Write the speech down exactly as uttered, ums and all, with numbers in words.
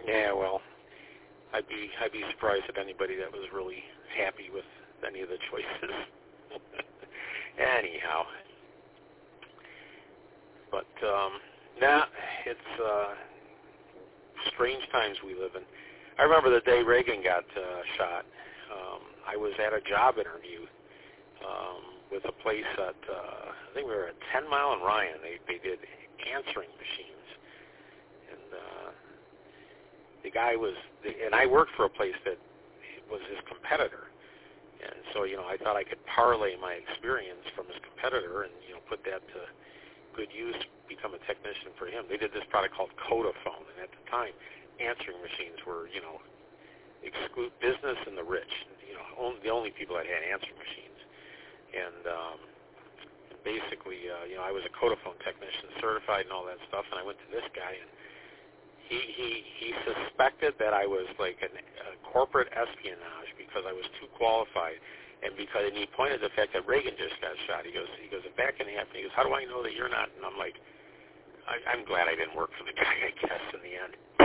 Yeah, well, I'd be I'd be surprised at anybody that was really happy with any of the choices. Anyhow, but um, nah, it's uh, strange times we live in. I remember the day Reagan got uh, shot. Um, I was at a job interview um, with a place at uh, I think we were at ten Mile and Ryan. They they did answering machines, and uh, the guy was, and I worked for a place that was his competitor. And so, you know, I thought I could parlay my experience from his competitor and, you know, put that to good use, become a technician for him. They did this product called Codaphone, and at the time, answering machines were, you know, exclude business and the rich, you know, only, the only people that had answering machines. And um, basically, uh, you know, I was a Codaphone technician, certified and all that stuff, and I went to this guy, and he he, he suspected that I was like an, a corporate espionage because I was too qualified, and because and he pointed to the fact that Reagan just got shot. He goes, he goes, a back and a half, and he goes, how do I know that you're not? And I'm like, I, I'm glad I didn't work for the guy, I guess, in the end.